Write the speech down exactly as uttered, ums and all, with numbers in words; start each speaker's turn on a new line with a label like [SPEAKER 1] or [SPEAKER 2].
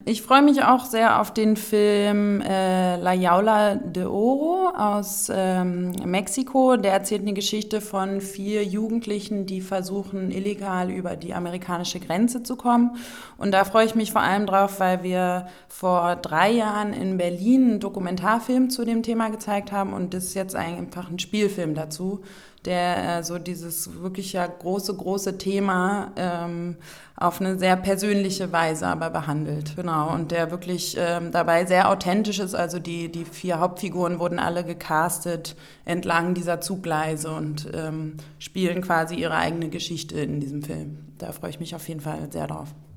[SPEAKER 1] Ich freue mich auch sehr auf den Film äh, La Jaula de Oro aus ähm, Mexiko. Der erzählt eine Geschichte von vier Jugendlichen, die versuchen, illegal über die amerikanische Grenze zu kommen. Und da freue ich mich vor allem drauf, weil wir vor drei Jahren in Berlin einen Dokumentarfilm zu dem Thema gezeigt haben und das ist jetzt einfach ein Spielfilm dazu, der äh, so dieses wirklich ja große, große Thema ähm, auf eine sehr persönliche Weise aber behandelt. Genau. Und der wirklich ähm, dabei sehr authentisch ist. Also die, die vier Hauptfiguren wurden alle gecastet entlang dieser Zuggleise und ähm, spielen quasi ihre eigene Geschichte in diesem Film. Da freue ich mich auf jeden Fall sehr drauf.